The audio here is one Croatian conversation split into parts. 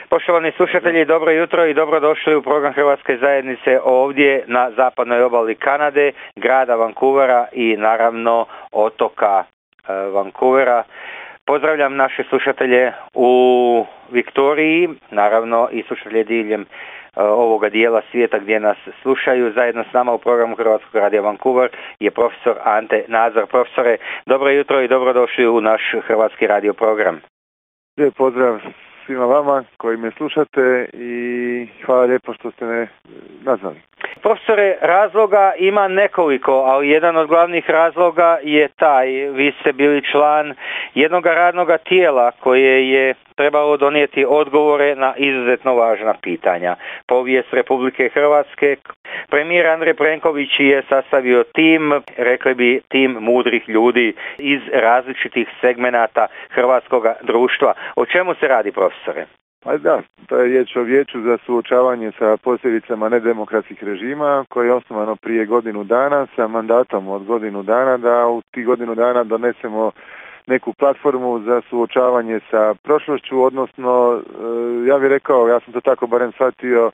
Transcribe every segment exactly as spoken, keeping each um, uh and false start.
Poštovani slušatelji, dobro jutro i dobrodošli u program Hrvatske zajednice ovdje na zapadnoj obali Kanade, grada Vancouvera i naravno otoka e, Vancouvera. Pozdravljam naše slušatelje u Viktoriji, naravno i slušatelje diljem e, ovoga dijela svijeta gdje nas slušaju. Zajedno s nama u programu Hrvatskog radija Vancouver je profesor Ante Nazor. Profesore, dobro jutro i dobrodošli u naš Hrvatski radio program. Lijep pozdrav svima vama koji me slušate i hvala lijepo što ste me nazvali. Profesore, razloga ima nekoliko, ali jedan od glavnih razloga je taj, vi ste bili član jednog radnog tijela koje je trebalo donijeti odgovore na izuzetno važna pitanja. Povijest Republike Hrvatske. Premijer Andrej Plenković je sastavio tim, rekli bi tim mudrih ljudi iz različitih segmenata hrvatskog društva. O čemu se radi, profesore? Pa da, to je riječ o Vijeću za suočavanje sa posljedicama nedemokratskih režima koje je osnovano prije godinu dana sa mandatom od godinu dana da u tih godinu dana donesemo neku platformu za suočavanje sa prošlošću, odnosno ja bih rekao, ja sam to tako barem shvatio,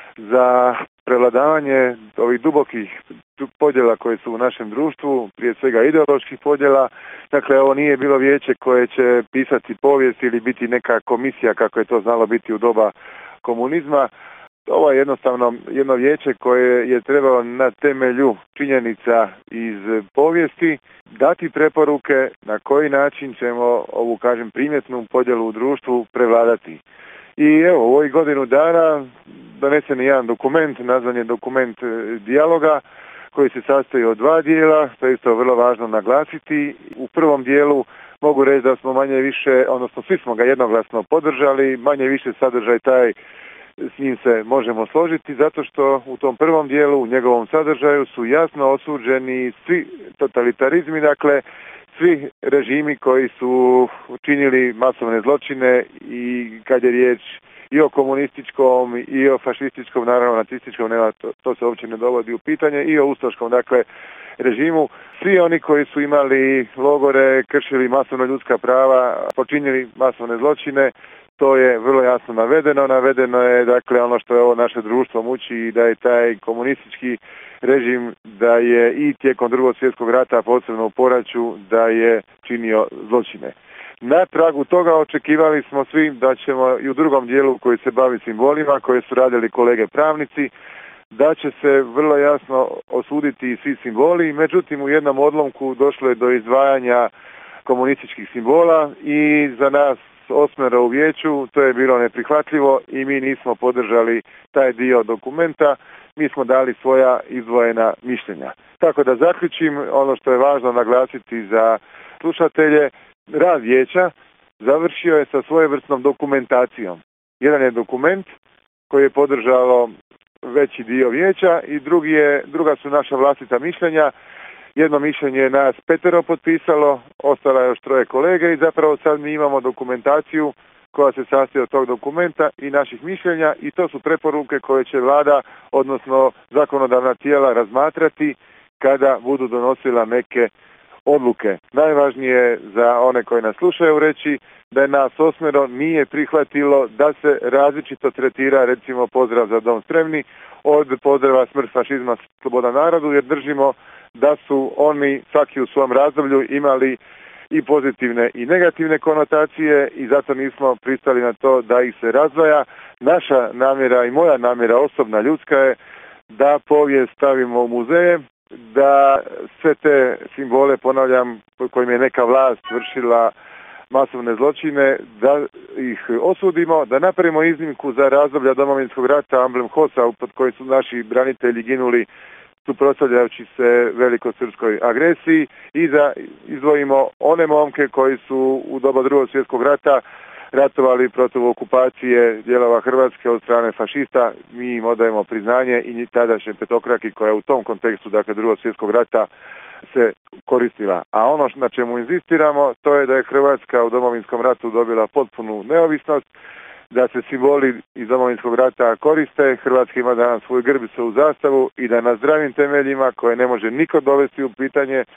za prevladavanje ovih dubokih podjela koje su u našem društvu, prije svega ideoloških podjela. Dakle, ovo nije bilo vijeće koje će pisati povijest ili biti neka komisija kako je to znalo biti u doba komunizma. Ovo je jednostavno jedno vijeće koje je trebalo na temelju činjenica iz povijesti dati preporuke na koji način ćemo ovu, kažem, primjetnu podjelu u društvu prevladati. I evo, u ovih godinu dana donesen je jedan dokument, nazvan je dokument dijaloga, koji se sastoji od dva dijela, to je isto vrlo važno naglasiti. U prvom dijelu mogu reći da smo manje više, odnosno svi smo ga jednoglasno podržali, manje više sadržaj taj, s njim se možemo složiti, zato što u tom prvom dijelu, u njegovom sadržaju su jasno osuđeni svi totalitarizmi, dakle svi režimi koji su učinili masovne zločine i kad je riječ i o komunističkom i o fašističkom, naravno nacističkom, nema, to, to se uopće ne dovodi u pitanje, i o ustaškom, dakle, režimu. Svi oni koji su imali logore, kršili masovno ljudska prava, počinili masovne zločine, to je vrlo jasno navedeno. Navedeno je, dakle, ono što je ovo naše društvo muči, da je taj komunistički režim, da je i tijekom Drugog svjetskog rata, posebno u poraću, da je činio zločine. Na tragu toga očekivali smo svi da ćemo i u drugom dijelu koji se bavi simbolima, koje su radili kolege pravnici, da će se vrlo jasno osuditi i svi simboli. Međutim, u jednom odlomku došlo je do izdvajanja komunističkih simbola i za nas osmero u vijeću to je bilo neprihvatljivo i mi nismo podržali taj dio dokumenta. Mi smo dali svoja izdvojena mišljenja. Tako da zaključim, ono što je važno naglasiti za slušatelje, rad vijeća završio je sa svojevrsnom dokumentacijom. Jedan je dokument koji je podržalo veći dio vijeća i drugi je, druga su naša vlastita mišljenja. Jedno mišljenje je nas petero potpisalo, ostala je još troje kolege i zapravo sad mi imamo dokumentaciju koja se sastoji od tog dokumenta i naših mišljenja i to su preporuke koje će vlada, odnosno zakonodavna tijela razmatrati kada budu donosila neke odluke. Najvažnije za one koji nas slušaju reći da je nas osmero nije prihvatilo da se različito tretira recimo pozdrav za dom spremni od pozdrava smrt fašizma sloboda narodu, jer držimo da su oni svaki u svom razdoblju imali i pozitivne i negativne konotacije i zato nismo pristali na to da ih se razdvaja. Naša namjera i moja namjera osobna ljudska je da povijest stavimo u muzeje, da sve te simbole, ponavljam, kojim je neka vlast vršila masovne zločine, da ih osudimo, da napravimo iznimku za razdoblja Domovinskog rata, amblem Hosa, pod koji su naši branitelji ginuli suprotstavljajući se velikosrpskoj agresiji, i da izdvojimo one momke koji su u doba Drugog svjetskog rata ratovali protiv okupacije dijelova Hrvatske od strane fašista. Mi im odajemo priznanje i tadašnje petokraki koja u tom kontekstu, dakle Drugog svjetskog rata, se koristila. A ono na čemu inzistiramo, to je da je Hrvatska u Domovinskom ratu dobila potpunu neovisnost, da se simboli iz Domovinskog rata koriste, Hrvatska ima danas svoju grbicu u zastavu i da na zdravim temeljima, koje ne može niko dovesti u pitanje,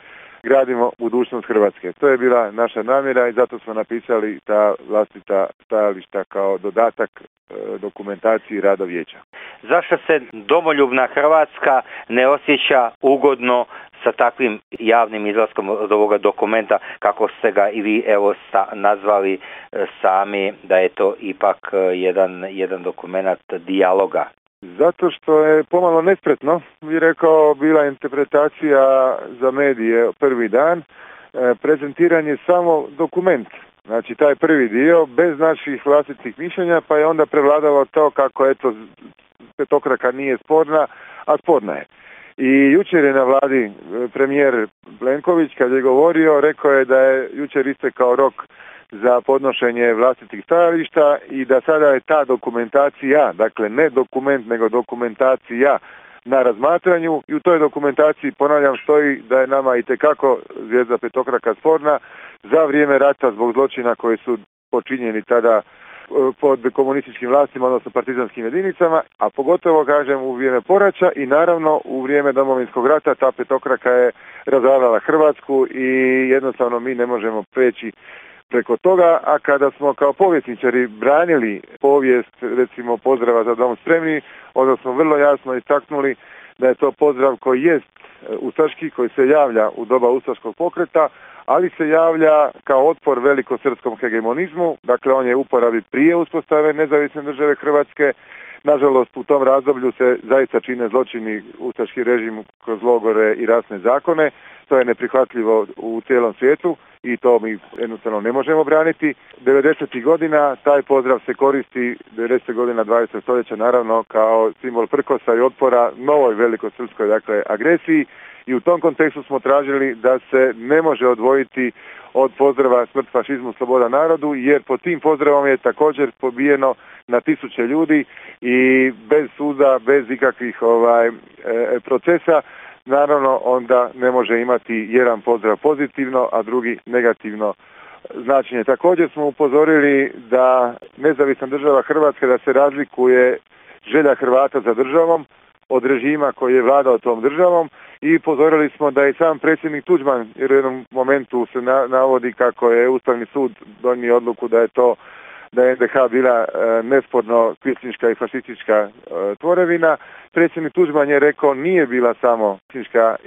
gradimo budućnost Hrvatske. To je bila naša namjera i zato smo napisali ta vlastita stajališta kao dodatak e, dokumentaciji rada vijeća. Zašto se domoljubna Hrvatska ne osjeća ugodno sa takvim javnim izlaskom od ovoga dokumenta, kako ste ga i vi evo sta, nazvali e, sami, da je to ipak e, jedan, jedan dokument dijaloga? Zato što je pomalo nespretno, bi rekao, bila interpretacija za medije prvi dan, e, prezentiran je samo dokument. Znači taj prvi dio bez naših vlastitih mišljenja, pa je onda prevladalo to kako eto petokraka nije sporna, a sporna je. I jučer je na vladi premijer Plenković kad je govorio, rekao je da je jučer istekao rok za podnošenje vlastitih stajališta i da sada je ta dokumentacija, dakle ne dokument nego dokumentacija na razmatranju i u toj dokumentaciji, ponavljam, stoji da je nama itekako zvijezda petokraka sporna za vrijeme rata zbog zločina koji su počinjeni tada pod komunističkim vlastima, odnosno partizanskim jedinicama, a pogotovo, kažem, u vrijeme poraća i naravno u vrijeme Domovinskog rata ta petokraka je razarala Hrvatsku i jednostavno mi ne možemo preći preko toga, a kada smo kao povjesničari branili povijest, recimo pozdrava za dom spremni, onda smo vrlo jasno istaknuli da je to pozdrav koji jest ustaški, koji se javlja u doba ustaškog pokreta, ali se javlja kao otpor velikosrpskom hegemonizmu, dakle on je u uporabi prije uspostave nezavisne države Hrvatske. Nažalost, u tom razdoblju se zaista čine zločini, ustaški režim kroz logore i rasne zakone. To je neprihvatljivo u cijelom svijetu i to mi jednostavno ne možemo braniti. devedesetih godina taj pozdrav se koristi, devedesetih godina dvadesetog stoljeća naravno, kao simbol prkosa i otpora novoj velikosrpskoj, dakle, agresiji. I u tom kontekstu smo tražili da se ne može odvojiti od pozdrava smrt fašizmu, sloboda narodu, jer pod tim pozdravom je također pobijeno na tisuće ljudi i bez suda, bez ikakvih ovaj, e, procesa, naravno onda ne može imati jedan pozdrav pozitivno, a drugi negativno značenje. Također smo upozorili da nezavisna država Hrvatska, da se razlikuje želja Hrvata za državom od režima koji je vladao tom državom i upozorili smo da je sam predsjednik Tuđman, jer u jednom momentu se na, navodi kako je Ustavni sud donio odluku da je to da je en de ha bila e, nesporno kvislinška i fašistička e, tvorevina. Predsjednik Tuđman je rekao nije bila samo kvislinška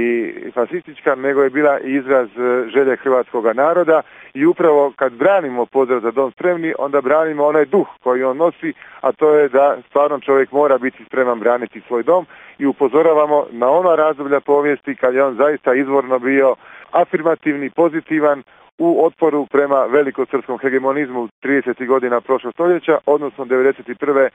i fašistička, nego je bila izraz želje hrvatskog naroda i upravo kad branimo pozdrav za dom spremni, onda branimo onaj duh koji on nosi, a to je da stvarno čovjek mora biti spreman braniti svoj dom i upozoravamo na ona razdoblja povijesti kad je on zaista izvorno bio afirmativni, pozitivan, u otporu prema velikosrpskom hegemonizmu tridesetih godina prošlog stoljeća, odnosno devedeset prve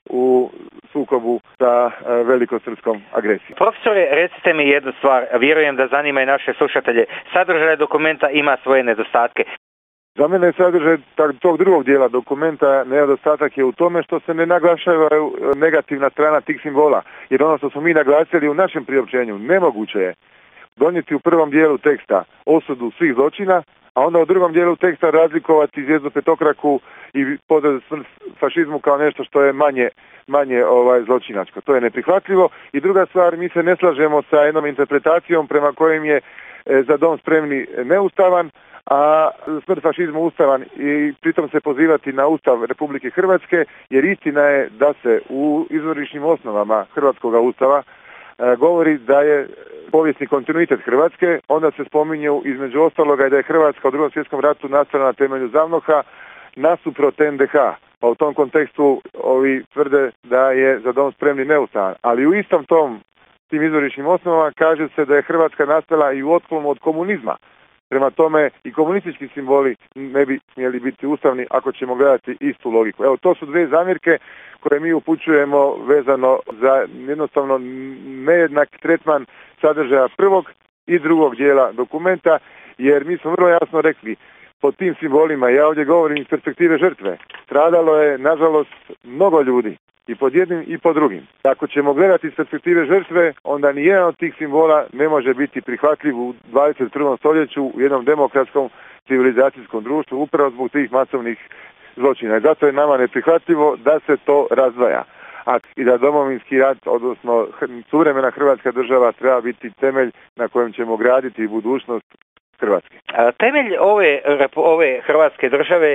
u sukobu sa velikosrpskom agresijom. Profesore, recite mi jednu stvar, vjerujem da zanima i naše slušatelje. Sadržaj dokumenta ima svoje nedostatke. Za mene sadržaj tog drugog dijela dokumenta nedostatak je u tome što se ne naglašava negativna strana tih simbola, jer ono što smo mi naglasili u našem priopćenju, nemoguće je donijeti u prvom dijelu teksta osudu svih zločina, a onda u drugom dijelu teksta razlikovati zvijezdu petokraku i pozdrav smrt fašizmu kao nešto što je manje, manje ovaj, zločinačko. To je neprihvatljivo. I druga stvar, mi se ne slažemo sa jednom interpretacijom prema kojim je e, za dom spremni neustavan, a smrt fašizmu ustavan i pritom se pozivati na Ustav Republike Hrvatske, jer istina je da se u izvorišnim osnovama Hrvatskoga ustava e, govori da je povijesni kontinuitet Hrvatske, onda se spominju između ostaloga i da je Hrvatska u Drugom svjetskom ratu nastala na temelju ZAVNOH-a nasuprot en de ha. Pa u tom kontekstu ovi tvrde da je za dom spremni neustavan. Ali u istom tom, tim izvorišnim osnovama kaže se da je Hrvatska nastala i u otklonu od komunizma. Prema tome i komunistički simboli ne bi smjeli biti ustavni ako ćemo gledati istu logiku. Evo, to su dvije zamjerke koje mi upućujemo vezano za jednostavno nejednak tretman sadržaja prvog i drugog dijela dokumenta, jer mi smo vrlo jasno rekli pod tim simbolima, ja ovdje govorim iz perspektive žrtve, stradalo je nažalost mnogo ljudi i pod jednim i pod drugim. Ako ćemo gledati iz perspektive žrtve, onda ni jedan od tih simbola ne može biti prihvatljiv u dvadeset prvom stoljeću u jednom demokratskom civilizacijskom društvu upravo zbog tih masovnih zločina. I zato je nama neprihvatljivo da se to razdvaja. a i da Domovinski rat, odnosno suvremena Hrvatska država treba biti temelj na kojem ćemo graditi budućnost Hrvatske. Temelj ove, ove Hrvatske države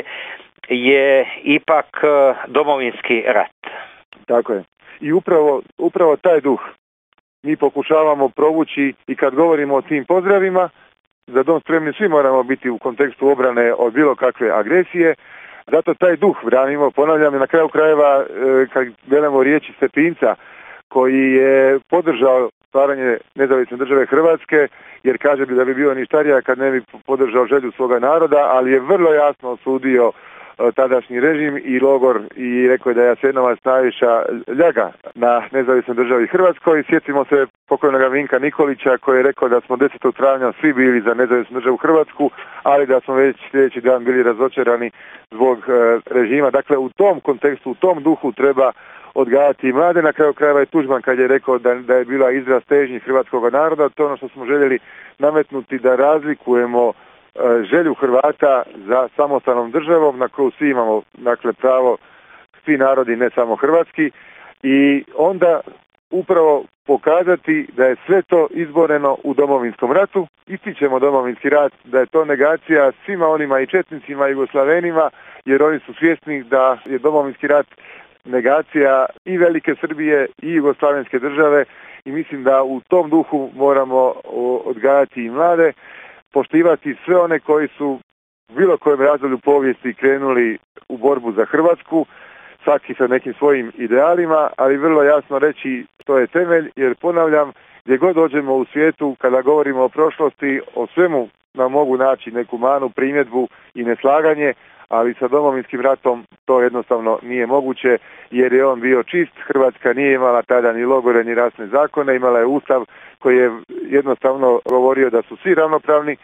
je ipak Domovinski rat. Tako je. I upravo, upravo taj duh mi pokušavamo provući i kad govorimo o tim pozdravima, za dom spremni svi moramo biti u kontekstu obrane od bilo kakve agresije, zato taj duh branimo, ponavljam, i na kraju krajeva kad gledamo riječi Stepinca koji je podržao stvaranje nezavisne države Hrvatske, jer kaže bi da bi bio ništarija kad ne bi podržao želju svoga naroda, ali je vrlo jasno osudio tadašnji režim i logor i rekao je da je Jasenovac najviša ljaga na nezavisnoj državi Hrvatskoj. Sjetimo se pokojnoga Vinka Nikolića koji je rekao da smo desetog travnja svi bili za nezavisnu državu Hrvatsku, ali da smo već sljedeći dan bili razočarani zbog e, režima. Dakle, u tom kontekstu, u tom duhu treba odgajati i mlade. Na kraju krajeva je Tuđman kad je rekao da, da je bila izraz težnji hrvatskog naroda, to je ono što smo željeli nametnuti, da razlikujemo želju Hrvata za samostalnom državom na koju svi imamo, dakle, pravo, svi narodi, ne samo hrvatski, i onda upravo pokazati da je sve to izboreno u Domovinskom ratu. Ističemo Domovinski rat, da je to negacija svima onima i četnicima i Jugoslavenima, jer oni su svjesni da je Domovinski rat negacija i Velike Srbije i Jugoslavenske države, i mislim da u tom duhu moramo odgajati i mlade, poštivati sve one koji su u bilo kojem razdoblju povijesti krenuli u borbu za Hrvatsku, svaki sa nekim svojim idealima, ali vrlo jasno reći što je temelj, jer ponavljam, gdje god dođemo u svijetu, kada govorimo o prošlosti, o svemu nam mogu naći neku manu, primjedbu i neslaganje, ali sa Domovinskim ratom to jednostavno nije moguće, jer je on bio čist. Hrvatska nije imala tada ni logore ni rasne zakone, imala je ustav koji je jednostavno govorio da su svi ravnopravni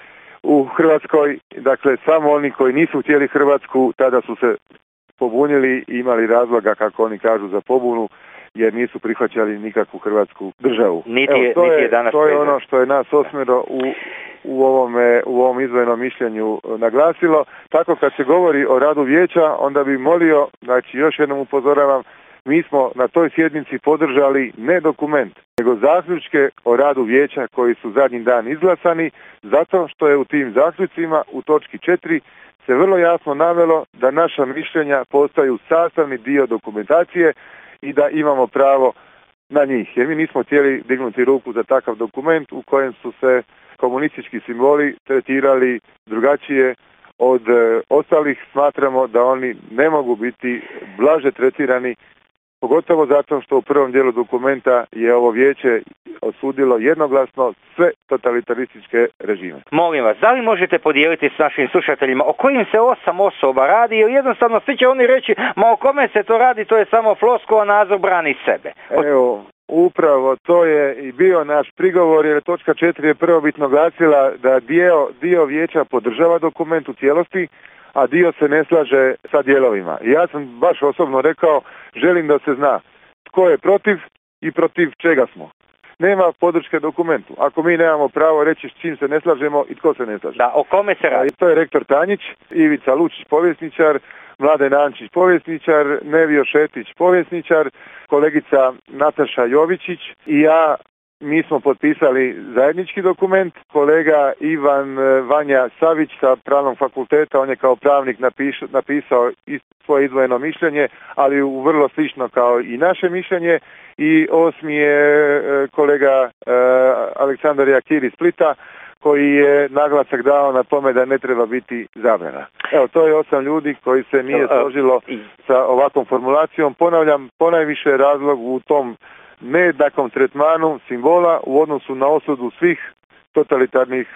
u Hrvatskoj. Dakle, samo oni koji nisu htjeli Hrvatsku tada su se pobunili i imali razloga, kako oni kažu, za pobunu, jer nisu prihvaćali nikakvu Hrvatsku državu. Niti je, Evo, to, niti je, je, danas to je ono što je nas osmero u, u, ovome, u ovom izdvojenom mišljenju naglasilo. Tako kad se govori o radu vijeća, onda bi molio, znači još jednom upozoravam, mi smo na toj sjednici podržali ne dokument, nego zaključke o radu vijeća koji su zadnji dan izglasani, zato što je u tim zaključcima u točki četiri se vrlo jasno navelo da naša mišljenja postaju sastavni dio dokumentacije i da imamo pravo na njih. Jer mi nismo htjeli dignuti ruku za takav dokument u kojem su se komunistički simboli tretirali drugačije od e, ostalih. Smatramo da oni ne mogu biti blaže tretirani, pogotovo zato što u prvom dijelu dokumenta je ovo vijeće osudilo jednoglasno sve totalitarističke režime. Molim vas, da li možete podijeliti s našim slušateljima o kojim se osam osoba radi, jer jednostavno svi će oni reći, ma o kome se to radi, to je samo floskula, nadzor brani sebe. Evo, upravo to je i bio naš prigovor, jer točka četiri je prvobitno glasila da dio, dio vijeća podržava dokument u cijelosti, a dio se ne slaže sa dijelovima. I ja sam baš osobno rekao, želim da se zna tko je protiv i protiv čega smo. Nema podrške dokumentu. Ako mi nemamo pravo reći s čim se ne slažemo i tko se ne slaže. Da, o kome se radi? To je rektor Tanjić, Ivica Lučić, povjesničar, Mladen Ančić, povjesničar, Nevio Šetić, povjesničar, kolegica Nataša Jovičić i ja. Mi smo potpisali zajednički dokument. Kolega Ivan Vanja Savić sa Pravnog fakulteta, on je kao pravnik napiš, napisao svoje izdvojeno mišljenje, ali u vrlo slično kao i naše mišljenje. I osmi je kolega eh, Aleksandar Jakir iz Splita, koji je naglasak dao na tome da ne treba biti zabrana. Evo, to je osam ljudi koji se nije složilo sa ovakvom formulacijom. Ponavljam, ponajviše razlog u tom nejednakom tretmanu simbola u odnosu na osudu svih totalitarnih.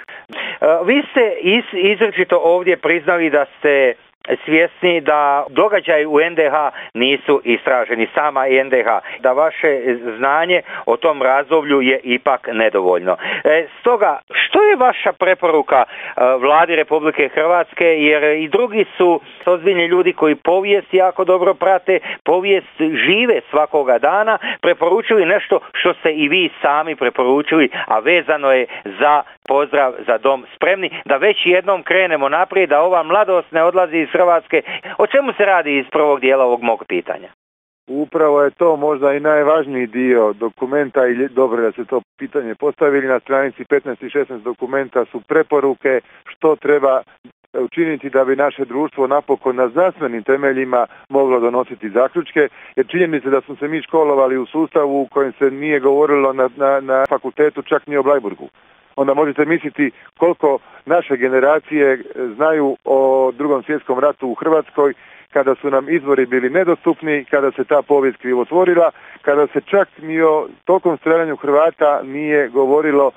Vi ste iz, izričito ovdje priznali da ste svjesni da događaji u en de ha nisu istraženi, sama en de ha, da vaše znanje o tom razdoblju je ipak nedovoljno. E, stoga, što je vaša preporuka e, Vladi Republike Hrvatske, jer i drugi su ozbiljni ljudi koji povijest jako dobro prate, povijest žive svakoga dana, preporučili nešto što ste i vi sami preporučili, a vezano je za pozdrav za dom spremni, da već jednom krenemo naprijed, da ova mladost ne odlazi iz Hrvatske. O čemu se radi iz prvog dijela ovog mog pitanja? Upravo je to možda i najvažniji dio dokumenta i dobro da se to pitanje postavili. Na stranici petnaest i šesnaest dokumenta su preporuke što treba učiniti da bi naše društvo napokon na znanstvenim temeljima moglo donositi zaključke, jer činjenica da smo se mi školovali u sustavu u kojem se nije govorilo na, na, na fakultetu čak ni o Bleiburgu. Onda možete misliti koliko naše generacije znaju o Drugom svjetskom ratu u Hrvatskoj, kada su nam izvori bili nedostupni, kada se ta povijest krivotvorila, kada se čak ni o tokom stradanju Hrvata nije govorilo.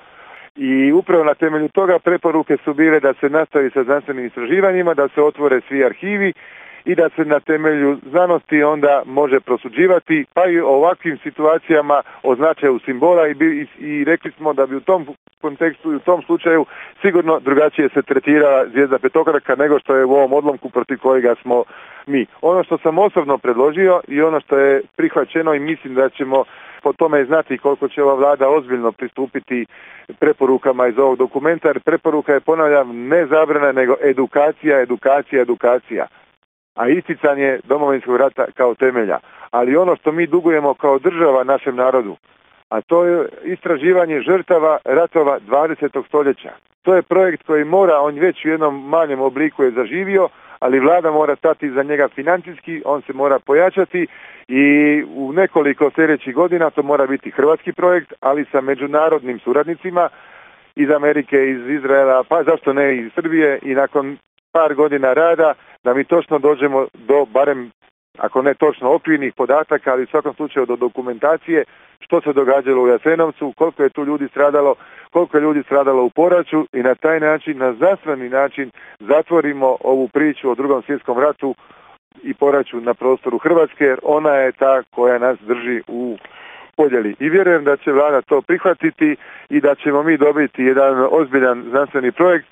I upravo na temelju toga preporuke su bile da se nastavi sa znanstvenim istraživanjima, da se otvore svi arhivi i da se na temelju znanosti onda može prosuđivati, pa i o ovakvim situacijama o značaju simbola i, bi, i rekli smo da bi u tom kontekstu i u tom slučaju sigurno drugačije se tretirala zvijezda petokraka nego što je u ovom odlomku protiv kojega smo mi. Ono što sam osobno predložio i ono što je prihvaćeno i mislim da ćemo po tome znati koliko će ova vlada ozbiljno pristupiti preporukama iz ovog dokumenta, jer preporuka je, ponavljam, ne zabrana nego edukacija, edukacija, edukacija. A isticanje Domovinskog rata kao temelja. Ali ono što mi dugujemo kao država našem narodu, a to je istraživanje žrtava ratova dvadesetog stoljeća. To je projekt koji mora, on već u jednom manjem obliku je zaživio, ali vlada mora stati za njega financijski, on se mora pojačati i u nekoliko sljedećih godina to mora biti hrvatski projekt, ali sa međunarodnim suradnicima iz Amerike, iz Izraela, pa zašto ne iz Srbije, i nakon par godina rada da mi točno dođemo do barem, ako ne točno okvirnih podataka, ali u svakom slučaju do dokumentacije što se događalo u Jasenovcu, koliko je tu ljudi stradalo, koliko je ljudi stradalo u Poraću i na taj način, na znanstveni način zatvorimo ovu priču o Drugom svjetskom ratu i Poraću na prostoru Hrvatske, jer ona je ta koja nas drži u podjeli. I vjerujem da će vlada to prihvatiti i da ćemo mi dobiti jedan ozbiljan znanstveni projekt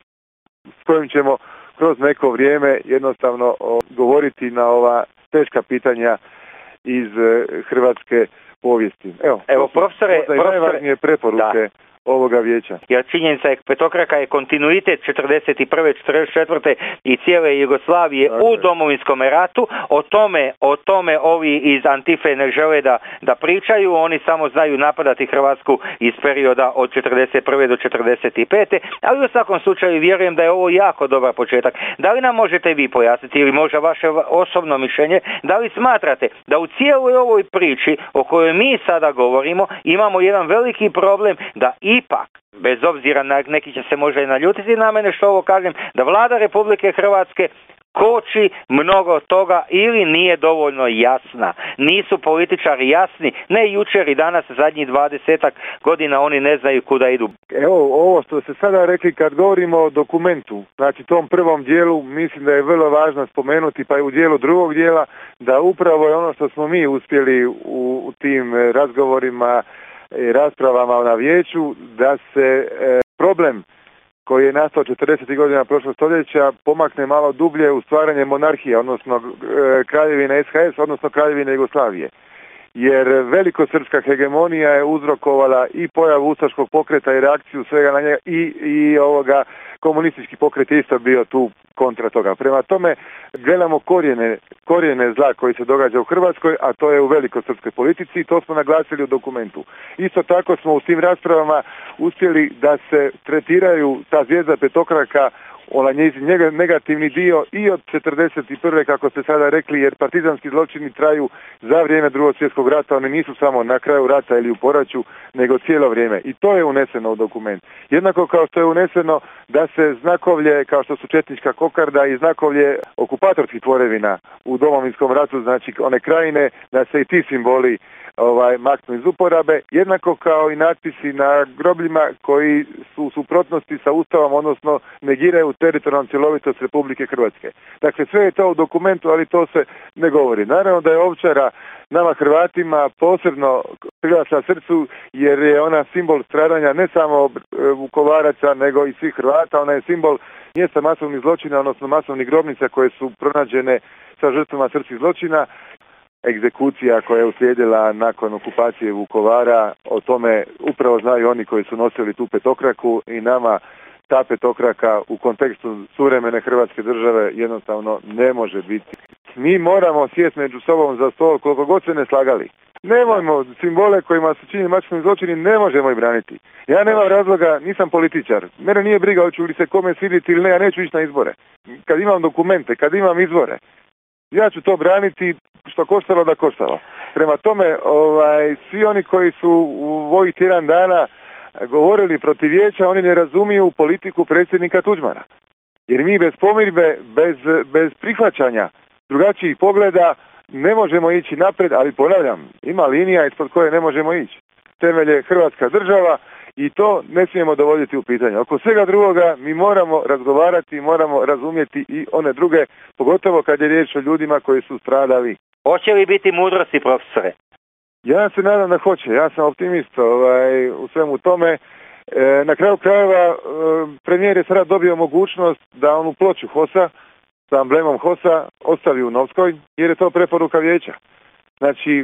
s kojim ćemo kroz neko vrijeme jednostavno govoriti na ova teška pitanja iz hrvatske povijesti. Evo, Evo profesore, profesore, najvažnije preporuke da. ovoga vijeća. Jer činjenica je petokraka je kontinuitet četrdeset prve četrdeset četvrte i cijele Jugoslavije dakle. u Domovinskom ratu. O tome, o tome ovi iz Antife ne žele da, da pričaju, oni samo znaju napadati Hrvatsku iz perioda od četrdeset prve do četrdeset pete. Ali u svakom slučaju vjerujem da je ovo jako dobar početak. Da li nam možete vi pojasniti ili možda vaše osobno mišljenje, da li smatrate da u cijeloj ovoj priči o kojoj mi sada govorimo imamo jedan veliki problem da ipak, bez obzira na neki će se možda i naljutiti na mene što ovo kažem, da vlada Republike Hrvatske koči mnogo toga ili nije dovoljno jasna. Nisu političari jasni, ne jučer i danas, zadnjih dvadesetak godina oni ne znaju kuda idu. Evo, ovo što ste sada rekli kad govorimo o dokumentu, znači tom prvom dijelu, mislim da je vrlo važno spomenuti, pa i u dijelu drugog dijela, da upravo je ono što smo mi uspjeli u, u tim razgovorima i raspravama na vijeću, da se e, problem koji je nastao četrdesetih godina prošlog stoljeća pomakne malo dublje u stvaranje monarhije, odnosno e, kraljevine S H S, odnosno kraljevine Jugoslavije. Jer velikosrpska hegemonija je uzrokovala i pojavu ustaškog pokreta i reakciju svega na njega i, i ovoga komunistički pokret je isto bio tu kontra toga. Prema tome gledamo korijene, korijene zla koji se događa u Hrvatskoj, a to je u velikosrpskoj politici i to smo naglasili u dokumentu. Isto tako smo u tim raspravama uspjeli da se tretiraju ta zvijezda petokraka, onaj njezin negativni dio i od četrdeset prve kako ste sada rekli, jer partizanski zločini traju za vrijeme Drugog svjetskog rata, oni nisu samo na kraju rata ili u Poraću, nego cijelo vrijeme. I to je uneseno u dokument. Jednako kao što je uneseno da se znakovlje, kao što su četnička kokarda i znakovlje okupatorskih tvorevina u Domovinskom ratu, znači one krajine, da se i ti simboli ovaj, maknu iz uporabe, jednako kao i natpisi na grobljima koji su u suprotnosti sa Ustavom, odnosno negiraju teritorijalnu cjelovitost Republike Hrvatske. Dakle, sve je to u dokumentu, ali to se ne govori. Naravno da je Ovčara nama Hrvatima posebno privlačna srcu, jer je ona simbol stradanja ne samo Vukovaraca, nego i svih Hrvata. Ona je simbol mjesta masovnih zločina, odnosno masovnih grobnica koje su pronađene sa žrtvama srpskih zločina. Egzekucija koja je uslijedila nakon okupacije Vukovara, o tome upravo znaju oni koji su nosili tu petokraku i nama ta petokraka u kontekstu suvremene Hrvatske države jednostavno ne može biti mi moramo sjesti među sobom za stol koliko god se ne slagali. Nemojmo simbole kojima su činili mačkovni zločini, ne možemo ih braniti. Ja nemam razloga, nisam političar. Mene nije briga hoću li se kome svidjeti ili ne, ja neću ići na izbore. Kad imam dokumente, kad imam izvore, ja ću to braniti što koštalo da koštalo. Prema tome, ovaj, svi oni koji su u ovih tjedan dana govorili protiv vijeća, oni ne razumiju politiku predsjednika Tuđmana. Jer mi bez pomirbe, bez, bez prihvaćanja drugačijih pogleda ne možemo ići napred, ali ponavljam, ima linija ispod koje ne možemo ići. Temelj je Hrvatska država i to ne smijemo dovoditi u pitanje. Oko svega drugoga mi moramo razgovarati, moramo razumjeti i one druge, pogotovo kad je riječ o ljudima koji su stradali. Hoće li biti mudrosti, profesore? Ja se nadam da hoće, ja sam optimist ovaj, u svemu tome. E, na kraju krajeva e, premijer je sada dobio mogućnost da onu ploču HOS-a sa amblemom HOS-a ostavi u Novskoj, jer je to preporuka vijeća. Znači,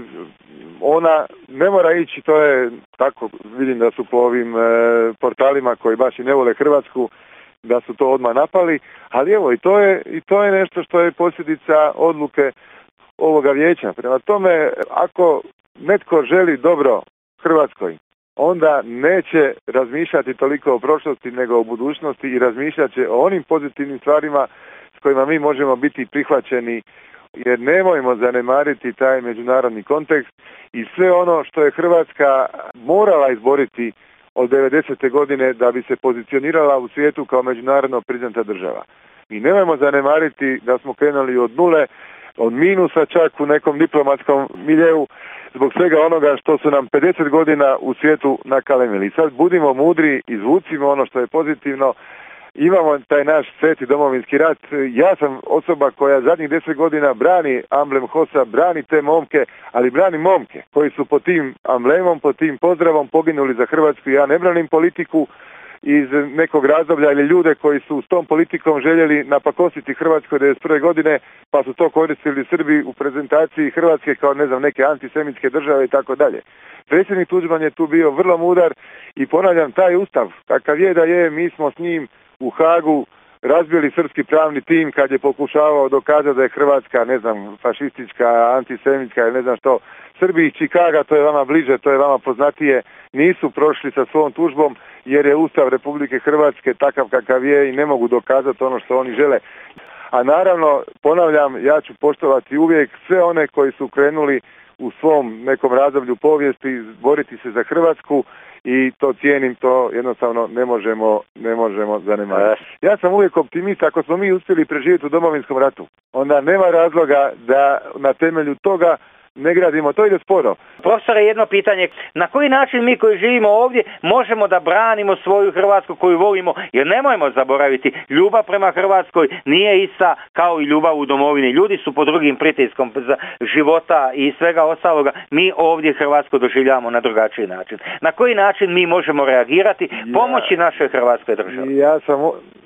ona ne mora ići, to je tako, vidim da su po ovim e, portalima koji baš i ne vole Hrvatsku, da su to odmah napali, ali evo i to je, i to je nešto što je posljedica odluke ovoga vijeća. Prema tome, ako netko želi dobro Hrvatskoj, onda neće razmišljati toliko o prošlosti nego o budućnosti i razmišljat će o onim pozitivnim stvarima s kojima mi možemo biti prihvaćeni, jer nemojmo zanemariti taj međunarodni kontekst i sve ono što je Hrvatska morala izboriti od devedesete godine da bi se pozicionirala u svijetu kao međunarodno priznata država. I nemojmo zanemariti da smo krenuli od nule, od minusa čak u nekom diplomatskom miljeu, zbog svega onoga što su nam pedeset godina u svijetu nakalemili. Sad budimo mudri, izvucimo ono što je pozitivno, imamo taj naš sveti domovinski rat. Ja sam osoba koja zadnjih deset godina brani amblem HOS-a, brani te momke, ali brani momke koji su pod tim amblemom, pod tim pozdravom poginuli za Hrvatsku. Ja ne branim politiku iz nekog razdoblja ili ljude koji su s tom politikom željeli napakostiti Hrvatskoj devedeset prve godine, pa su to koristili Srbi u prezentaciji Hrvatske kao, ne znam, neke antisemitske države i tako dalje. Predsjednik Tuđman je tu bio vrlo mudar i ponavljam, taj ustav, kakav je da je, mi smo s njim u Hagu razbili srpski pravni tim kad je pokušavao dokazati da je Hrvatska, ne znam, fašistička, antisemitska ili ne znam što. Srbi iz Čikaga, to je vama bliže, to je vama poznatije, nisu prošli sa svom tužbom jer je Ustav Republike Hrvatske takav kakav je i ne mogu dokazati ono što oni žele. A naravno, ponavljam, ja ću poštovati uvijek sve one koji su krenuli u svom nekom razdoblju povijesti boriti se za Hrvatsku i to cijenim, to jednostavno ne možemo, ne možemo zanemariti. Ja sam uvijek optimist, ako smo mi uspjeli preživjeti u Domovinskom ratu, onda nema razloga da na temelju toga ne gradimo, to ide sporo. Profesore, jedno pitanje, na koji način mi koji živimo ovdje možemo da branimo svoju Hrvatsku koju volimo, jer nemojmo zaboraviti, ljubav prema Hrvatskoj nije ista kao i ljubav u domovini. Ljudi su pod drugim pritiskom života i svega ostaloga, mi ovdje Hrvatsku doživljavamo na drugačiji način. Na koji način mi možemo reagirati, pomoći našoj Hrvatskoj državi? Ja sam...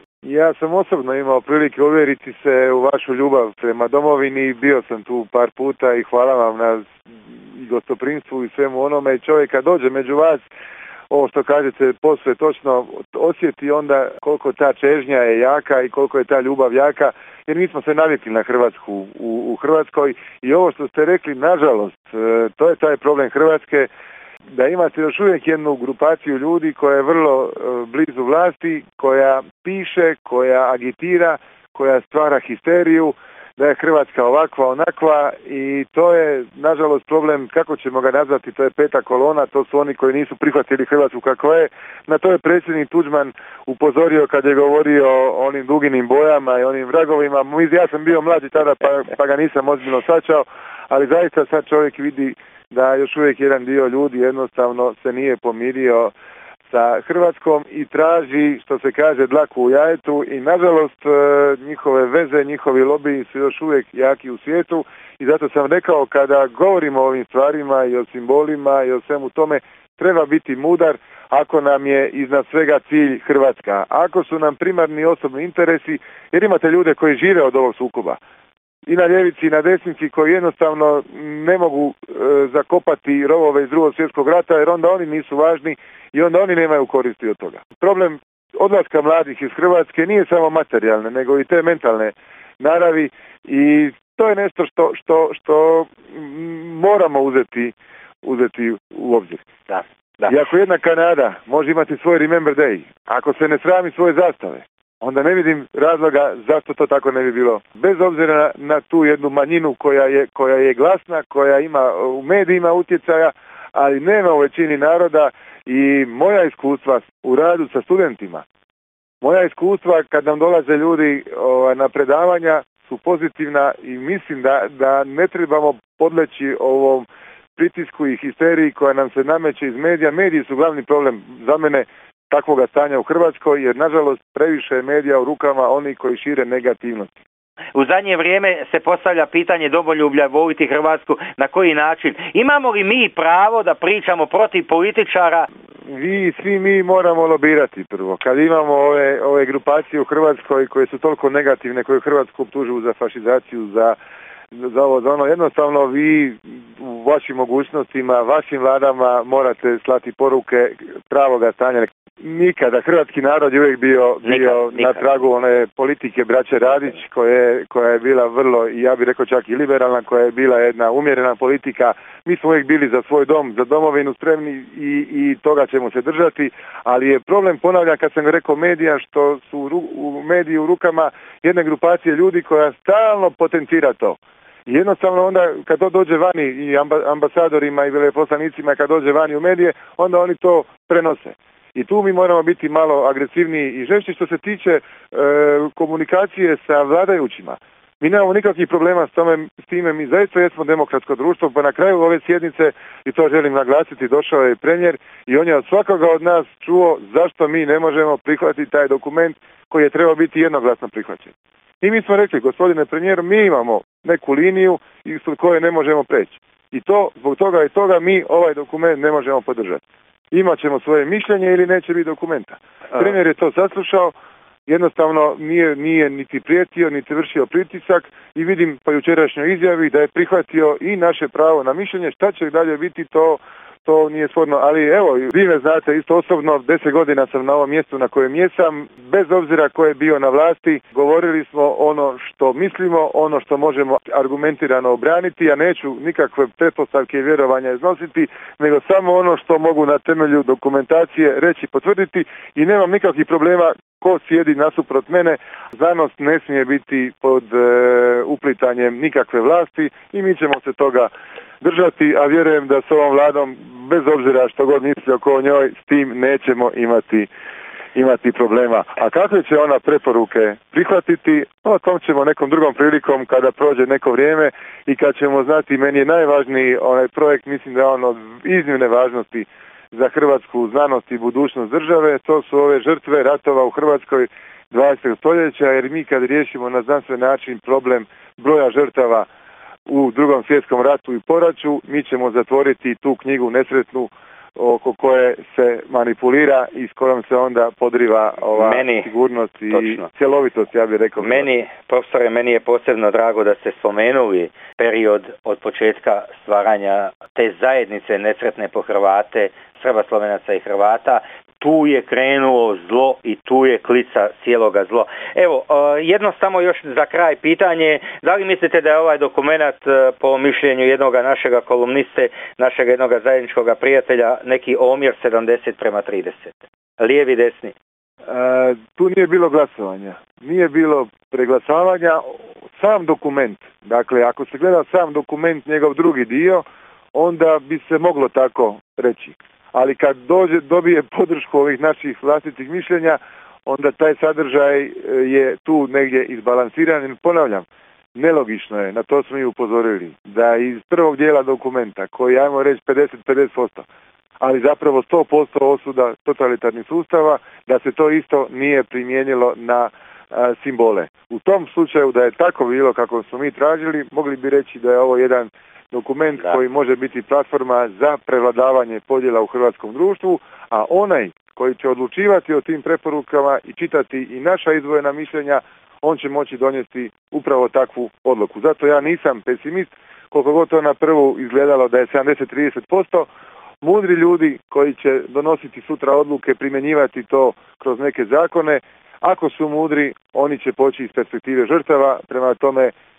Ja sam osobno imao prilike uvjeriti se u vašu ljubav prema domovini, bio sam tu par puta i hvala vam na gostoprimstvu i svemu onome. Čovjek kad dođe među vas, ovo što kažete posve točno, osjeti onda koliko ta čežnja je jaka i koliko je ta ljubav jaka, jer mi smo se navikli na Hrvatsku u, u Hrvatskoj i ovo što ste rekli, nažalost, to je taj problem Hrvatske, da imate još uvijek jednu grupaciju ljudi koja je vrlo e, blizu vlasti, koja piše, koja agitira, koja stvara histeriju, da je Hrvatska ovakva, onakva i to je, nažalost, problem, kako ćemo ga nazvati, to je peta kolona, to su oni koji nisu prihvatili Hrvatsku kakva je. Na to je predsjednik Tuđman upozorio kad je govorio o onim duginim bojama i onim vragovima. Ja sam bio mlađi tada pa, pa ga nisam ozbiljno sačao, ali zaista sad čovjek vidi da još uvijek jedan dio ljudi jednostavno se nije pomirio sa Hrvatskom i traži, što se kaže, dlaku u jajetu i nažalost njihove veze, njihovi lobiji su još uvijek jaki u svijetu i zato sam rekao kada govorimo o ovim stvarima i o simbolima i o svemu tome, treba biti mudar ako nam je iznad svega cilj Hrvatska. Ako su nam primarni osobni interesi, jer imate ljude koji žive od ovog sukoba, i na ljevici i na desnici koji jednostavno ne mogu e, zakopati rovove iz drugog svjetskog rata jer onda oni nisu važni i onda oni nemaju koristi od toga. Problem odlaska mladih iz Hrvatske nije samo materijalne nego i te mentalne naravi i to je nešto što, što, što moramo uzeti, uzeti u obzir. Da, da. I ako jedna Kanada može imati svoj Remember Day, ako se ne srami svoje zastave, onda ne vidim razloga zašto to tako ne bi bilo. Bez obzira na, na tu jednu manjinu koja je, koja je glasna, koja ima u medijima utjecaja, ali nema u većini naroda. I moja iskustva u radu sa studentima, moja iskustva kad nam dolaze ljudi o, na predavanja su pozitivna i mislim da, da ne trebamo podleći ovom pritisku i histeriji koja nam se nameće iz medija. Mediji su glavni problem za mene takvoga stanja u Hrvatskoj, jer nažalost previše je medija u rukama onih koji šire negativnosti. U zadnje vrijeme se postavlja pitanje domoljublja, voliti Hrvatsku, na koji način? Imamo li mi pravo da pričamo protiv političara? Vi, svi mi moramo lobirati prvo. Kad imamo ove, ove grupacije u Hrvatskoj koje su toliko negativne, koje Hrvatsku optužuju za fašizaciju, za, za ovo, za ono, jednostavno vi u vašim mogućnostima, vašim vladama morate slati poruke pravoga stanja. Nikada. Hrvatski narod je uvijek bio, bio nikad, nikad. na tragu one politike braće Radić koje, koja je bila vrlo, ja bih rekao čak i liberalna, koja je bila jedna umjerena politika. Mi smo uvijek bili za svoj dom, za domovinu spremni i, i toga ćemo se držati, ali je problem, ponavljam kad sam rekao medija, što su u, u mediji u rukama jedne grupacije ljudi koja stalno potencira to. I jednostavno onda kad to dođe vani i ambasadorima i veleposlanicima, kad dođe vani u medije, onda oni to prenose. I tu mi moramo biti malo agresivniji i žešći što se tiče e, komunikacije sa vladajućima. Mi nemamo nikakvih problema s, tome, s time, mi zaista jesmo demokratsko društvo, pa na kraju ove sjednice, i to želim naglasiti, došao je premijer i on je od svakoga od nas čuo zašto mi ne možemo prihvatiti taj dokument koji je trebao biti jednoglasno prihvaćen. I mi smo rekli, gospodine premijeru, mi imamo neku liniju ispod koje ne možemo preći. I to, zbog toga i toga mi ovaj dokument ne možemo podržati. Imat ćemo svoje mišljenje ili neće biti dokumenta. Premijer je to saslušao, jednostavno nije, nije niti prijetio, niti vršio pritisak i vidim po jučerašnjoj izjavi da je prihvatio i naše pravo na mišljenje. Šta će dalje biti, to, to nije sporno. Ali evo, vi me znate, isto osobno, deset godina sam na ovom mjestu na kojem jesam, bez obzira ko je bio na vlasti, govorili smo ono što mislimo, ono što možemo argumentirano obraniti. Ja neću nikakve pretpostavke i vjerovanja iznositi, nego samo ono što mogu na temelju dokumentacije reći, potvrditi i nemam nikakvih problema ko sjedi nasuprot mene. Znanost ne smije biti pod e, uplitanjem nikakve vlasti i mi ćemo se toga držati, a vjerujem da s ovom vladom, bez obzira što god misli oko njoj, s tim nećemo imati imati problema. A kakve će ona preporuke prihvatiti, o tom ćemo nekom drugom prilikom kada prođe neko vrijeme i kad ćemo znati. Meni je najvažniji onaj projekt, mislim da je on od iznimne važnosti za hrvatsku znanost i budućnost države, to su ove žrtve ratova u Hrvatskoj dvadesetog stoljeća, jer mi kad riješimo na znanstven način problem broja žrtava u Drugom svjetskom ratu i poraću, mi ćemo zatvoriti tu knjigu nesretnu oko koje se manipulira i s kojom se onda podriva ova meni, sigurnost i točno. Cjelovitost, ja bih rekao. Meni, profesore, meni je posebno drago da ste spomenuli period od početka stvaranja te zajednice nesretne po Hrvate, Srba, Slovenaca i Hrvata. Tu je krenulo zlo i tu je klica cijeloga zlo. Evo, jedno samo još za kraj pitanje, da li mislite da je ovaj dokumenat po mišljenju jednog našega kolumniste, našeg jednog zajedničkog prijatelja, neki omjer sedamdeset prema trideset? Lijevi, desni? E, tu nije bilo glasovanja, nije bilo preglasavanja, sam dokument, dakle ako se gleda sam dokument, njegov drugi dio, onda bi se moglo tako reći. Ali kad dođe, dobije podršku ovih naših vlastitih mišljenja, onda taj sadržaj je tu negdje izbalansiran. I ponavljam, nelogično je, na to smo i upozorili, da iz prvog dijela dokumenta, koji ajmo reći pedeset pedeset posto, ali zapravo sto posto osuda totalitarnih sustava, da se to isto nije primijenilo na a, simbole. U tom slučaju da je tako bilo kako smo mi tražili, mogli bi reći da je ovo jedan dokument da. koji može biti platforma za prevladavanje podjela u hrvatskom društvu, a onaj koji će odlučivati o tim preporukama i čitati i naša izdvojena mišljenja, on će moći donijeti upravo takvu odluku. Zato ja nisam pesimist, koliko god to na prvu izgledalo da je sedamdeset trideset posto, mudri ljudi koji će donositi sutra odluke, primjenjivati to kroz neke zakone, ako su mudri, oni će poći iz perspektive žrtava, prema tome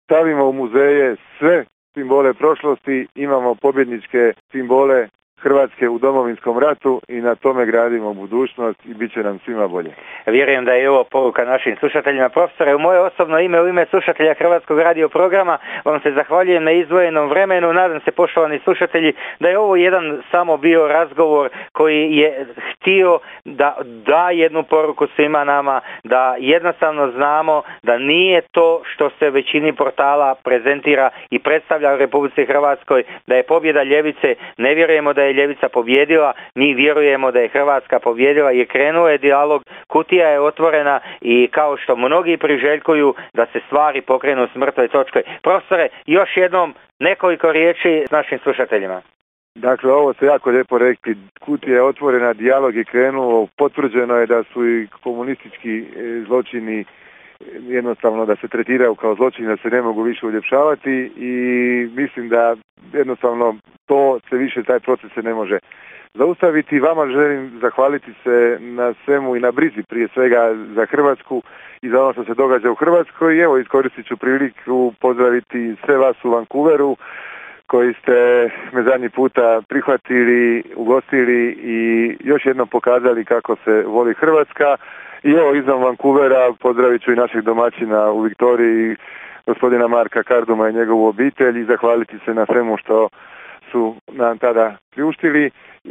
stavimo u muzeje sve simbole prošlosti, imamo pobjedničke simbole Hrvatske u Domovinskom ratu i na tome gradimo budućnost i bit će nam svima bolje. Vjerujem da je ovo poruka našim slušateljima. Profesore, u moje osobno ime, u ime slušatelja Hrvatskog radio programa vam se zahvaljujem na izdvojenom vremenu. Nadam se, poštovani slušatelji, da je ovo jedan samo bio razgovor koji je htio da da jednu poruku svima nama, da jednostavno znamo da nije to što se većini portala prezentira i predstavlja u Republici Hrvatskoj, da je pobjeda ljevice. Ne vjerujemo da je ljevica pobjedila, mi vjerujemo da je Hrvatska pobjedila i krenuo je dijalog, kutija je otvorena i kao što mnogi priželjkuju da se stvari pokrenu s mrtve točke. Profesore, još jednom nekoliko riječi s našim slušateljima. Dakle, ovo ste jako lijepo rekli, kutija je otvorena, dijalog je krenuo, potvrđeno je da su i komunistički zločini jednostavno da se tretiraju kao zločini, da se ne mogu više uljepšavati i mislim da jednostavno to se više, taj proces se ne može zaustaviti. Vama želim zahvaliti se na svemu i na brizi prije svega za Hrvatsku i za ono što se događa u Hrvatskoj i evo iskoristit ću priliku pozdraviti sve vas u Vancouveru koji ste me zadnji puta prihvatili, ugostili i još jednom pokazali kako se voli Hrvatska. I evo izvan Vancouvera pozdravit ću i naših domaćina u Viktoriji, gospodina Marka Karduma i njegovu obitelj i zahvaliti se na svemu što su nam tada priuštili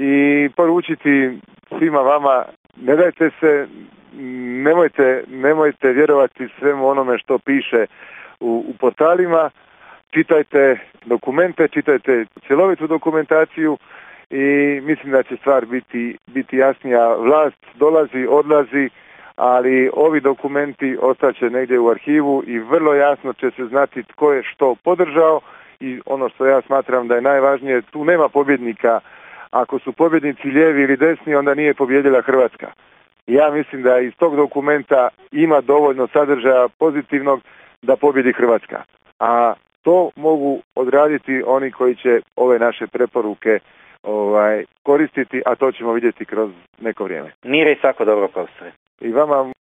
i poručiti svima vama, ne dajte se, nemojte, nemojte vjerovati svemu onome što piše u, u portalima, čitajte dokumente, čitajte cjelovitu dokumentaciju i mislim da će stvar biti, biti jasnija. Vlast dolazi, odlazi, ali ovi dokumenti ostaće negdje u arhivu i vrlo jasno će se znati tko je što podržao i ono što ja smatram da je najvažnije, tu nema pobjednika. Ako su pobjednici lijevi ili desni, onda nije pobjedila Hrvatska. Ja mislim da iz tog dokumenta ima dovoljno sadržaja pozitivnog da pobjedi Hrvatska. A to mogu odraditi oni koji će ove naše preporuke ovaj, koristiti, a to ćemo vidjeti kroz neko vrijeme. Mire i svako dobro, profesore. I vama